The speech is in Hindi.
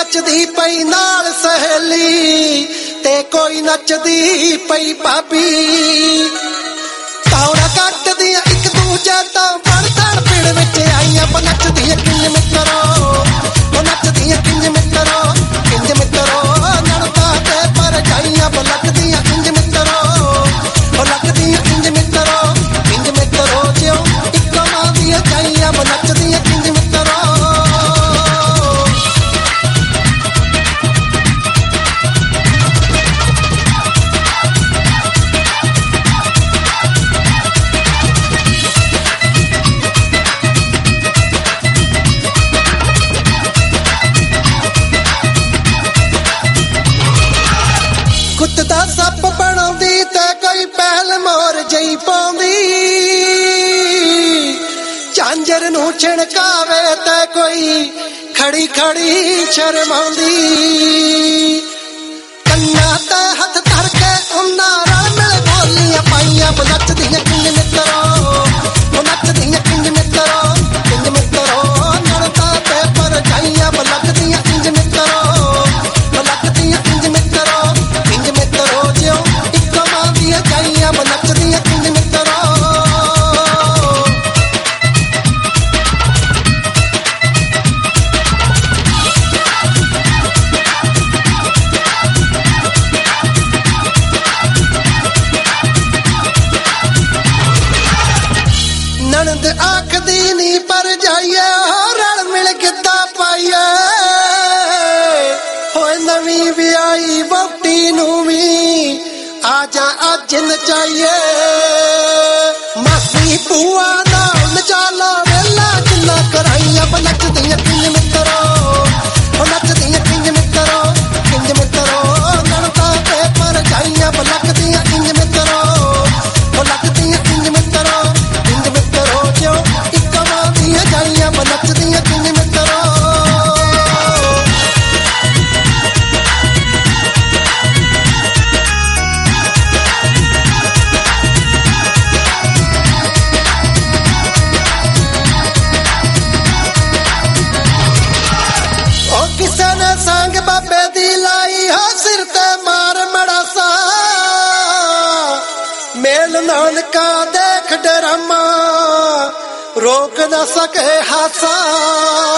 नचदी पई नाल सहेली ते कोई नचदी पई भाभी तौड़ा कटदियां एक दूजे तो बड़तड़ पिड़ विच आईयां नचदियां किंज मित्रो नचदियां किंज मित्रो नड़दा ते पर जाइयां लगदियां किंज मित्रो लगदियां किंज मित्रो ज्यों इक मां दियां जाइयां नचदियां किंज मित्रो सप बनाउंदी ते कोई पहल मोर जई पाउंदी झांजर नूं छिणकावे ते कोई खड़ी खड़ी शर्माउंदी कन्ना ते हथ धर के उन्ना रल मिल बोलियां पाइयां नचदियां किंज मित्रो नचदियां किंज मित्रो नड़दा ते पर जाइयां लगदियां किंज मित्रो लगदियां किंज मित्रो ज्यों इक मां दियां जाइयां नचदियां किंज मित्रो ननद आखदी नी पर जाइए रल मिल गिद्दा पाइए होए नवी विआई वोटी नूं वी आजा अज नचाइए मासी बुआ नाल नचाला वेला जिन्ना कराइयां नचदियां किंज मित्रो नचदियां किंज मित्रो नड़दा ते पर जाइयां लगदियां किंज मित्रो लगदियां किंज मित्रो ज्यों इक मां दियां जाइयां नचदियां किंज मित्रो संग बाबे दी लाई हो सिर ते मार मड़ासा मेल नानका देख डरामा रोक न सके हासा